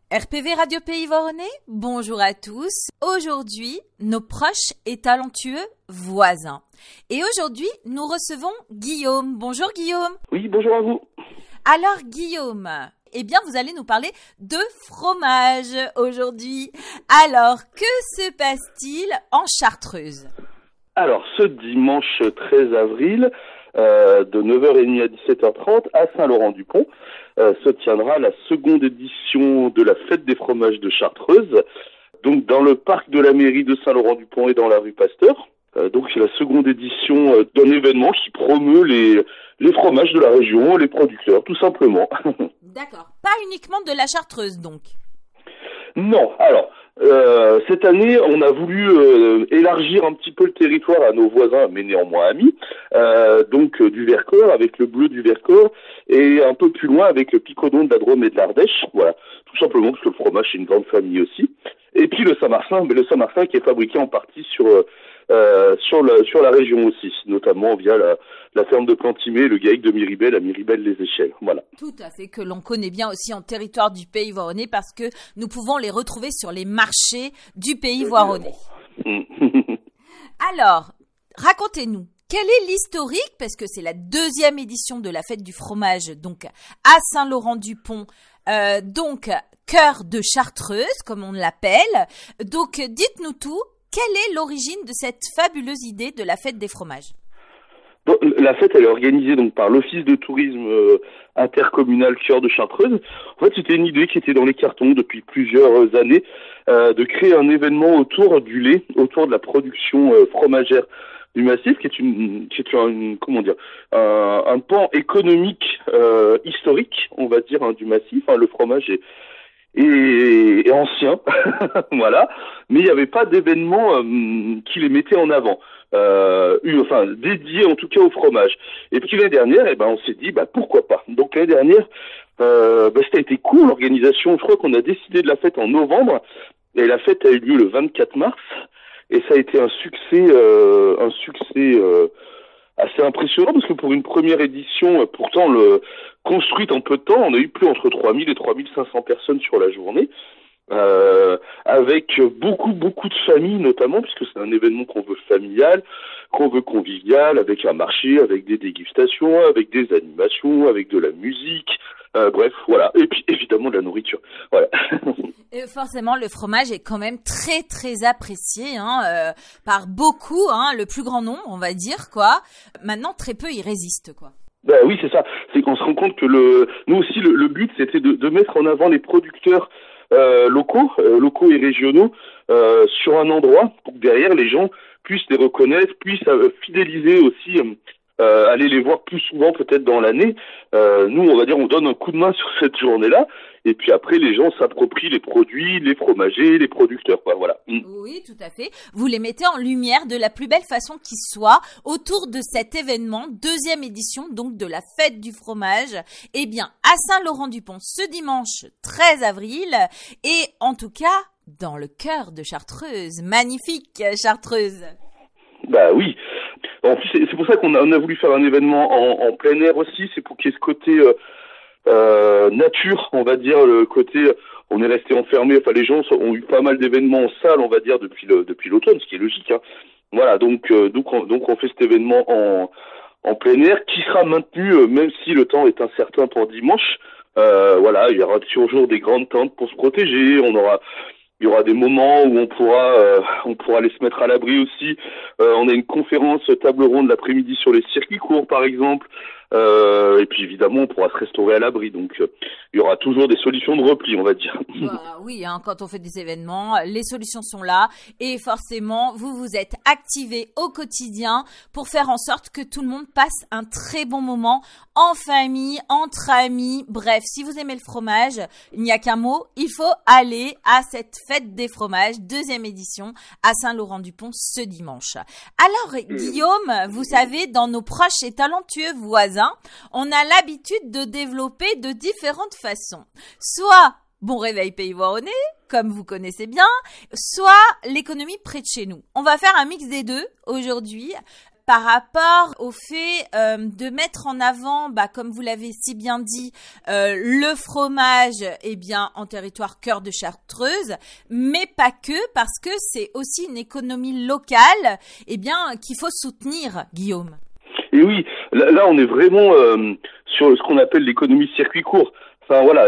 RPV Radio Pays Voronezh, bonjour à tous. Aujourd'hui, nos proches et talentueux voisins. Et aujourd'hui, nous recevons Guillaume. Bonjour Guillaume. Oui, bonjour à vous. Alors Guillaume, vous allez nous parler de fromage aujourd'hui. Alors, que se passe-t-il en Chartreuse ? Alors, ce dimanche 13 avril, de 9h30 à 17h30, à Saint-Laurent-du-Pont, se tiendra la seconde édition de la Fête des fromages de Chartreuse, donc dans le parc de la mairie de Saint-Laurent-du-Pont et dans la rue Pasteur. Donc c'est la seconde édition d'un événement qui promeut les fromages de la région, les producteurs, tout simplement. D'accord. Pas uniquement de la Chartreuse, donc. Non. Alors, cette année, on a voulu élargir un petit peu le territoire à nos voisins, mais néanmoins amis, du Vercors, avec le bleu du Vercors, et un peu plus loin avec le Picodon de la Drôme et de l'Ardèche. Voilà, tout simplement parce que le fromage, c'est une grande famille aussi. Et puis le Saint-Martin, qui est fabriqué en partie sur la région aussi, notamment via la ferme de Plantimé, le GAEC de Miribel à Miribel-les-Échelles. Voilà. Tout à fait, que l'on connaît bien aussi en territoire du Pays Voronezh parce que nous pouvons les retrouver sur les marchés du Pays Voronezh. Alors, racontez-nous, quel est l'historique, parce que c'est la deuxième édition de la fête du fromage, donc à Saint-Laurent-du-Pont, cœur de Chartreuse, comme on l'appelle. Donc, dites-nous tout. Quelle est l'origine de cette fabuleuse idée de la fête des fromages ? La fête, elle est organisée donc par l'Office de tourisme intercommunal Cœur de Chartreuse. En fait, c'était une idée qui était dans les cartons depuis plusieurs années, de créer un événement autour du lait, autour de la production fromagère du massif, qui est un pan économique historique, on va dire, du massif. Le fromage est ancien, voilà, mais il n'y avait pas d'événement qui les mettait en avant, dédié en tout cas au fromage. Et puis l'année dernière, on s'est dit pourquoi pas. Donc l'année dernière, ça a été cool l'organisation. Je crois qu'on a décidé de la fête en novembre, et la fête a eu lieu le 24 mars, et ça a été un succès assez impressionnant, parce que pour une première édition, pourtant construite en peu de temps, on a eu plus entre 3000 et 3500 personnes sur la journée, avec beaucoup de familles notamment, puisque c'est un événement qu'on veut familial, qu'on veut convivial, avec un marché, avec des dégustations, avec des animations, avec de la musique, bref, voilà, et puis évidemment de la nourriture, voilà. Et forcément, le fromage est quand même très très apprécié par beaucoup, le plus grand nombre, on va dire, quoi. Maintenant, très peu y résistent, quoi. Oui, c'est ça. C'est qu'on se rend compte que nous aussi, le but, c'était de mettre en avant les producteurs locaux et régionaux sur un endroit pour que derrière les gens puissent les reconnaître, puissent fidéliser aussi, aller les voir plus souvent peut-être dans l'année. Nous, on va dire, on donne un coup de main sur cette journée-là, et puis après les gens s'approprient les produits, les fromagers, les producteurs, quoi, voilà. Oui, tout à fait. Vous les mettez en lumière de la plus belle façon qui soit autour de cet événement, deuxième édition donc de la fête du fromage, à Saint-Laurent-du-Pont ce dimanche 13 avril, et en tout cas dans le cœur de Chartreuse, magnifique Chartreuse. Oui. En plus, c'est pour ça qu'on a voulu faire un événement en plein air aussi, c'est pour qu'il y ait ce côté nature, on va dire, le côté, on est resté enfermé, les gens ont eu pas mal d'événements en salle, on va dire, depuis l'automne, ce qui est logique, hein. Voilà, donc on fait cet événement en plein air, qui sera maintenu, même si le temps est incertain pour dimanche. Il y aura toujours des grandes tentes pour se protéger, il y aura des moments où on pourra aller se mettre à l'abri aussi. On a une conférence table ronde l'après-midi sur les circuits courts, par exemple. Et puis évidemment, on pourra se restaurer à l'abri. Donc, il y aura toujours des solutions de repli, on va dire. Oui, quand on fait des événements, les solutions sont là. Et forcément, vous vous êtes activés au quotidien pour faire en sorte que tout le monde passe un très bon moment en famille, entre amis. Bref, si vous aimez le fromage, il n'y a qu'un mot, il faut aller à cette fête des fromages, deuxième édition, à Saint-Laurent-du-Pont ce dimanche. Alors, Guillaume, vous savez, dans nos proches et talentueux voisins, on a l'habitude de développer de différentes façons. Soit Bon Réveil Pays Voronezh, comme vous connaissez bien, soit l'économie près de chez nous. On va faire un mix des deux aujourd'hui. par rapport au fait de mettre en avant, comme vous l'avez si bien dit, le fromage, en territoire cœur de Chartreuse, mais pas que, parce que c'est aussi une économie locale, qu'il faut soutenir, Guillaume. Et oui, là on est vraiment sur ce qu'on appelle l'économie circuit court. Enfin voilà,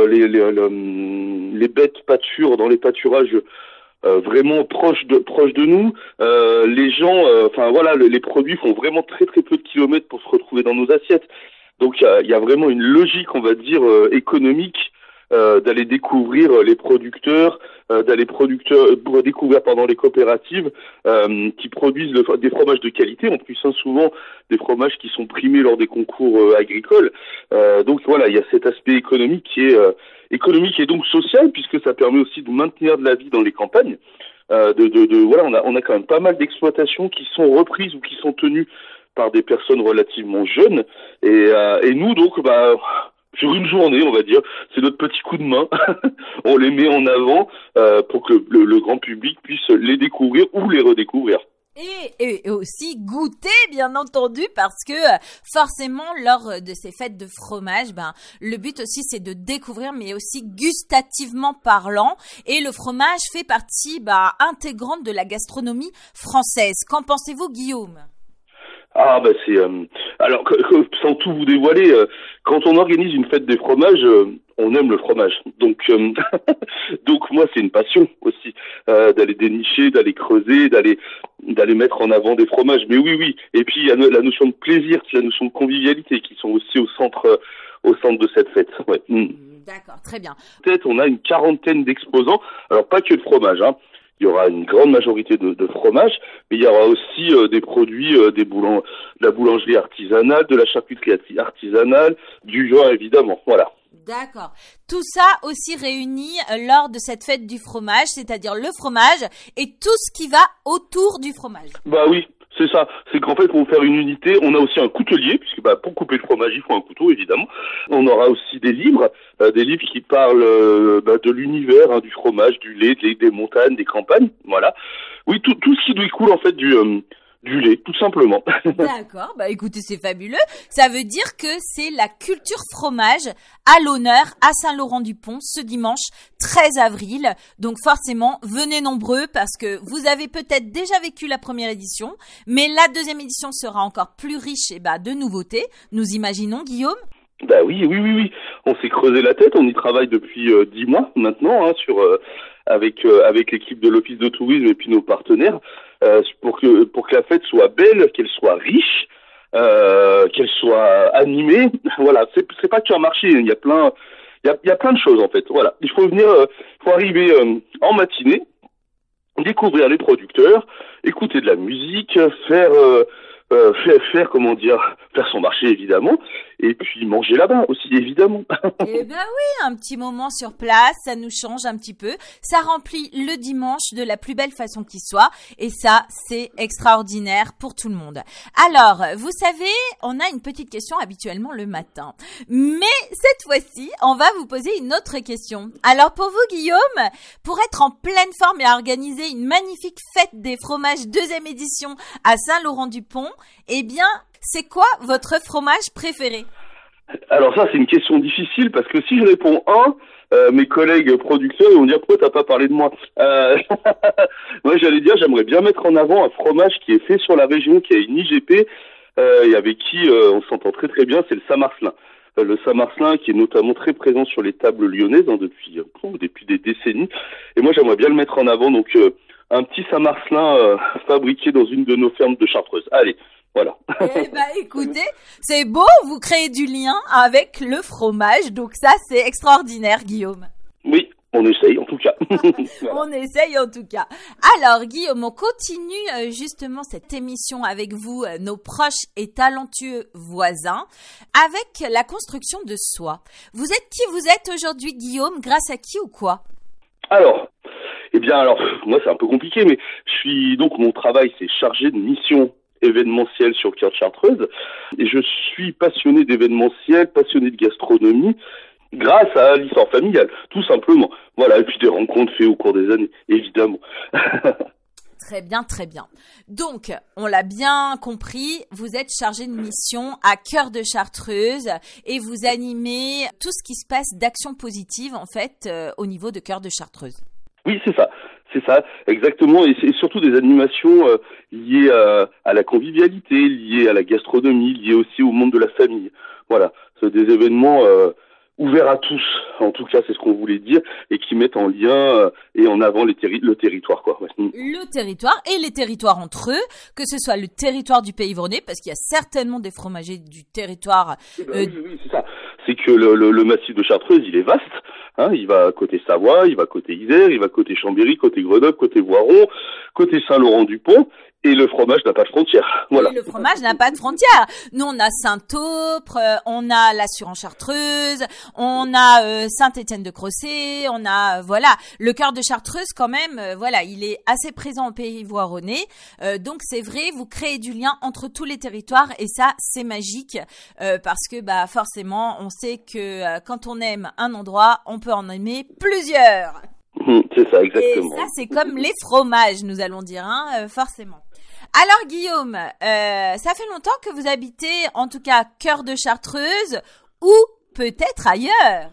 les bêtes pâturent dans les pâturages vraiment proches de nous. Les gens, les produits font vraiment très très peu de kilomètres pour se retrouver dans nos assiettes. Donc il y a vraiment une logique, on va dire, économique d'aller découvrir les producteurs, découvrir les coopératives qui produisent des fromages de qualité, en plus souvent des fromages qui sont primés lors des concours agricoles. Donc voilà, il y a cet aspect économique qui est économique et donc social, puisque ça permet aussi de maintenir de la vie dans les campagnes. On a quand même pas mal d'exploitations qui sont reprises ou qui sont tenues par des personnes relativement jeunes, et nous donc sur une journée, on va dire, c'est notre petit coup de main. On les met en avant pour que le grand public puisse les découvrir ou les redécouvrir. Et aussi goûter, bien entendu, parce que forcément, lors de ces fêtes de fromage, le but aussi, c'est de découvrir, mais aussi gustativement parlant. Et le fromage fait partie intégrante de la gastronomie française. Qu'en pensez-vous, Guillaume ? C'est alors sans tout vous dévoiler, quand on organise une fête des fromages, on aime le fromage. Donc donc moi c'est une passion aussi d'aller dénicher, d'aller creuser, d'aller mettre en avant des fromages. Mais oui. Et puis il y a la notion de plaisir, la notion de convivialité qui sont aussi au centre de cette fête. Ouais. D'accord, très bien. Peut-être on a une quarantaine d'exposants. Alors pas que de fromage, hein. Il y aura une grande majorité de fromage, mais il y aura aussi des produits, de la boulangerie artisanale, de la charcuterie artisanale, du vin évidemment, voilà. D'accord. Tout ça aussi réuni lors de cette fête du fromage, c'est-à-dire le fromage et tout ce qui va autour du fromage. Oui. C'est ça, c'est qu'en fait pour faire une unité, on a aussi un coutelier, puisque pour couper le fromage il faut un couteau évidemment. On aura aussi des livres qui parlent de l'univers du fromage, du lait, des montagnes, des campagnes, voilà. Oui, tout ce qui découle en fait du lait, tout simplement. D'accord, écoutez, c'est fabuleux. Ça veut dire que c'est la culture fromage à l'honneur à Saint-Laurent-du-Pont ce dimanche 13 avril. Donc forcément, venez nombreux parce que vous avez peut-être déjà vécu la première édition, mais la deuxième édition sera encore plus riche de nouveautés. Nous imaginons, Guillaume ? Oui. On s'est creusé la tête, on y travaille depuis 10 mois maintenant, avec l'équipe de l'Office de tourisme et puis nos partenaires, pour que la fête soit belle, qu'elle soit riche, qu'elle soit animée. Voilà, c'est pas qu'un marché, il y a plein de choses en fait. Voilà, il faut arriver en matinée, découvrir les producteurs, écouter de la musique, faire son marché évidemment, et puis manger là-bas aussi évidemment. Oui, un petit moment sur place, ça nous change un petit peu, ça remplit le dimanche de la plus belle façon qui soit, et ça c'est extraordinaire pour tout le monde. Alors, vous savez, on a une petite question habituellement le matin, mais cette fois-ci, on va vous poser une autre question. Alors pour vous Guillaume, pour être en pleine forme et organiser une magnifique fête des fromages deuxième édition à Saint-Laurent-du-Pont, c'est quoi votre fromage préféré ? Alors ça, c'est une question difficile parce que si je réponds mes collègues producteurs ils vont dire pourquoi t'as pas parlé de moi. Moi, j'allais dire j'aimerais bien mettre en avant un fromage qui est fait sur la région, qui a une IGP et avec qui on s'entend très très bien, c'est le Saint-Marcelin. Le Saint-Marcelin qui est notamment très présent sur les tables lyonnaises depuis des décennies. Et moi, j'aimerais bien le mettre en avant. Donc un petit Saint-Marcelin fabriqué dans une de nos fermes de Chartreuse. Allez. Voilà. Écoutez, c'est beau, vous créez du lien avec le fromage, donc ça c'est extraordinaire Guillaume. Oui, on essaye en tout cas. On essaye en tout cas. Alors Guillaume, on continue justement cette émission avec vous, nos proches et talentueux voisins, avec la construction de soie. Vous êtes qui vous êtes aujourd'hui Guillaume, grâce à qui ou quoi ? Alors, moi c'est un peu compliqué, mais mon travail c'est chargé de mission événementiel sur le cœur de Chartreuse, et je suis passionné d'événementiel, passionné de gastronomie, grâce à l'histoire familiale, tout simplement. Voilà, et puis des rencontres faites au cours des années, évidemment. Très bien, très bien. Donc, on l'a bien compris, vous êtes chargé de mission à Cœur de Chartreuse et vous animez tout ce qui se passe d'action positive, en fait, au niveau de Cœur de Chartreuse. Oui, c'est ça, exactement, et c'est surtout des animations liées à la convivialité, liées à la gastronomie, liées aussi au monde de la famille. Voilà, c'est des événements ouverts à tous, en tout cas c'est ce qu'on voulait dire, et qui mettent en lien et en avant le territoire, quoi. Ouais. Le territoire et les territoires entre eux, que ce soit le territoire du Pays Voronais, parce qu'il y a certainement des fromagers du territoire. Oui, c'est ça. C'est que le massif de Chartreuse, il est vaste. Hein, il va côté Savoie, il va côté Isère, il va côté Chambéry, côté Grenoble, côté Voiron, côté Saint-Laurent-du-Pont. Et le fromage n'a pas de frontières. Voilà. Et le fromage n'a pas de frontières. Nous, on a Saint-Aupre, on a la Suran-Chartreuse, on a Saint-Étienne-de-Crossé, on a, voilà, le Cœur de Chartreuse quand même, voilà, il est assez présent au Pays Voironnais. Donc, c'est vrai, vous créez du lien entre tous les territoires et ça, c'est magique parce que, bah, forcément, on sait que quand on aime un endroit, on peut en aimer plusieurs. C'est ça, exactement. Et ça, c'est comme les fromages, nous allons dire, hein, forcément. Alors Guillaume, ça fait longtemps que vous habitez, en tout cas, Cœur de Chartreuse, ou peut-être ailleurs.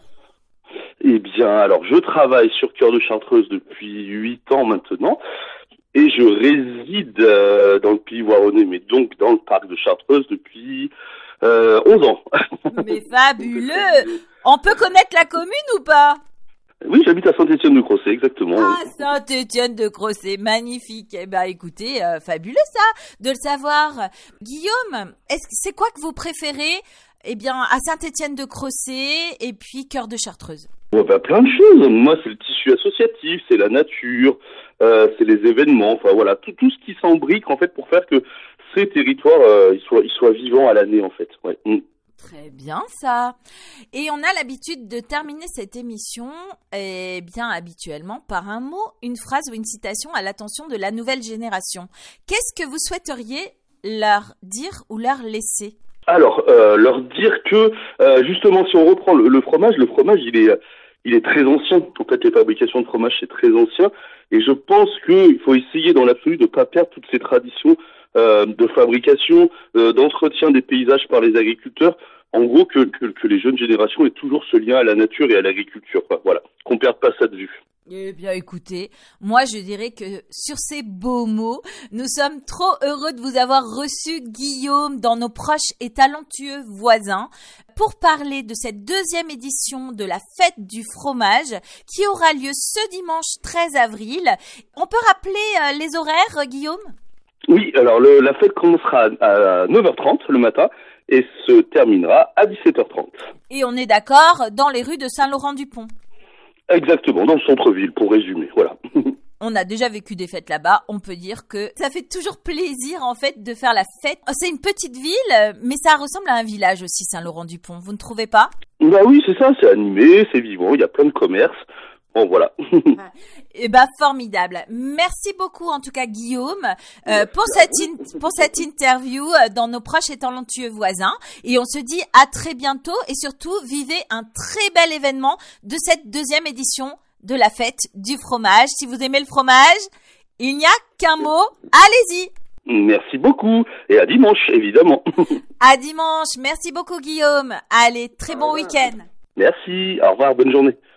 Eh bien, alors je travaille sur Cœur de Chartreuse depuis 8 ans maintenant, et je réside dans le Pays Voironnais, mais donc dans le parc de Chartreuse depuis 11 ans. Mais fabuleux. On peut connaître la commune ou pas? Oui, j'habite à Saint-Étienne-de-Crossé, exactement. Ah, Saint-Étienne-de-Crossé, magnifique. Eh ben, écoutez, fabuleux ça, de le savoir. Guillaume, c'est quoi que vous préférez, eh bien, à Saint-Étienne-de-Crossé et puis Cœur de Chartreuse? Oh, bah, plein de choses. Moi, c'est le tissu associatif, c'est la nature, c'est les événements, enfin voilà, tout ce qui s'embrique en fait pour faire que ces territoires ils soient vivants à l'année en fait. Ouais. Très bien ça. Et on a l'habitude de terminer cette émission, eh bien habituellement, par un mot, une phrase ou une citation à l'attention de la nouvelle génération. Qu'est-ce que vous souhaiteriez leur dire ou leur laisser? Alors, leur dire que justement, si on reprend le fromage, il est très ancien. En fait, les fabrications de fromage, c'est très ancien. Et je pense qu'il faut essayer dans l'absolu de ne pas perdre toutes ces traditions de fabrication, d'entretien des paysages par les agriculteurs. En gros, que les jeunes générations aient toujours ce lien à la nature et à l'agriculture. Voilà, qu'on perde pas ça de vue. Eh bien, écoutez, moi, je dirais que sur ces beaux mots, nous sommes trop heureux de vous avoir reçu, Guillaume, dans nos proches et talentueux voisins, pour parler de cette deuxième édition de la Fête du fromage, qui aura lieu ce dimanche 13 avril. On peut rappeler les horaires, Guillaume ? Oui, alors la fête commencera à 9h30 le matin et se terminera à 17h30. Et on est d'accord, dans les rues de Saint-Laurent-du-Pont. Exactement, dans le centre-ville, pour résumer, voilà. On a déjà vécu des fêtes là-bas, on peut dire que ça fait toujours plaisir en fait de faire la fête. C'est une petite ville, mais ça ressemble à un village aussi, Saint-Laurent-du-Pont, vous ne trouvez pas ? Bah oui, c'est ça, c'est animé, c'est vivant, il y a plein de commerces. Bon, voilà. Eh ben, formidable. Merci beaucoup, en tout cas, Guillaume, pour cette interview dans nos proches et talentueux voisins. Et on se dit à très bientôt et surtout, vivez un très bel événement de cette deuxième édition de la fête du fromage. Si vous aimez le fromage, il n'y a qu'un mot. Allez-y. Merci beaucoup. Et à dimanche, évidemment. À dimanche. Merci beaucoup, Guillaume. Allez, très bon week-end. Merci. Au revoir. Bonne journée.